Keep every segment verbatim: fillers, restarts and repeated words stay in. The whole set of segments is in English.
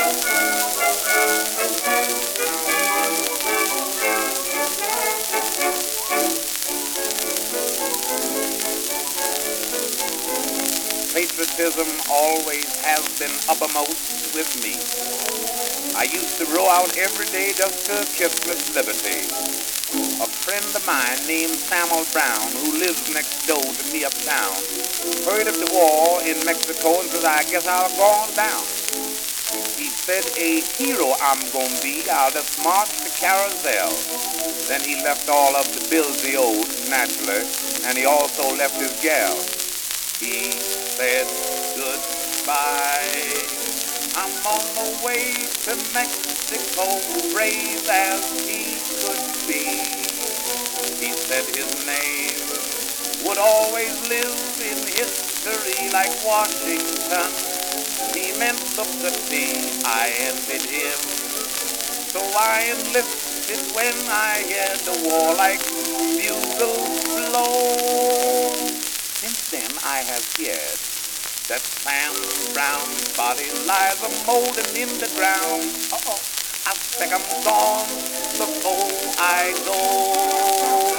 Patriotism always has been uppermost with me. I used to row out every day just to kiss Miss Liberty. A friend of mine named Samuel Brown, who lives next door to me uptown, heard of the war in Mexico and says, I guess I'll go on down. He said, a hero I'm gonna be, I'll just march the carousel. Then he left all of the bills he owed, naturally, and he also left his gal. He said goodbye. I'm on the way to Mexico, brave as he could be. He said his name would always live in history like Washington. He meant the city, I envied him. So I enlisted when I heard the war like bugles blow. Since then I have heard that Sam Brown's body lies a moldering in the ground. Uh-oh, I think I'm gone before I go.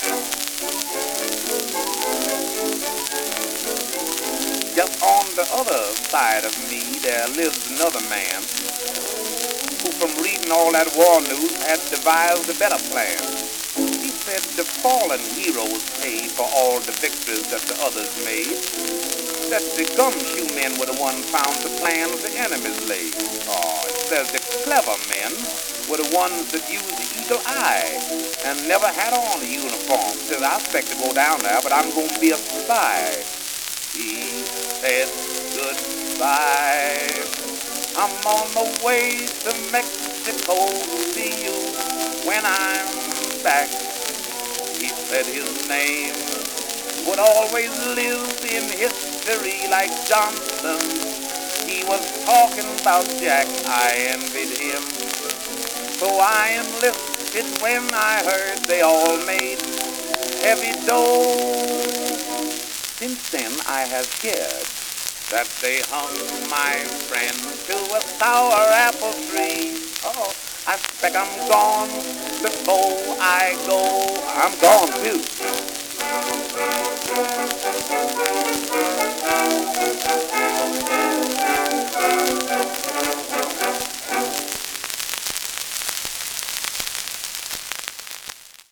Just on the other side of me there lives another man who from reading all that war news had devised a better plan. He said the fallen heroes paid for all the victories that the others made, that the gumshoe men were the ones found the plans the enemies laid. Oh, it says the clever men were the ones that used the eagle eye and never had on a uniform. Says I expect to go down there, but I'm going to be a spy. He said goodbye. I'm on the way to Mexico. See you when I'm back. He said his name would always live in history like Johnson. He was talking about Jack, I envied him. So I enlisted when I heard they all made heavy dough. Since then I have heard that they hung my friend to a sour apple tree. Oh, I expect I'm gone before I go. I'm gone too.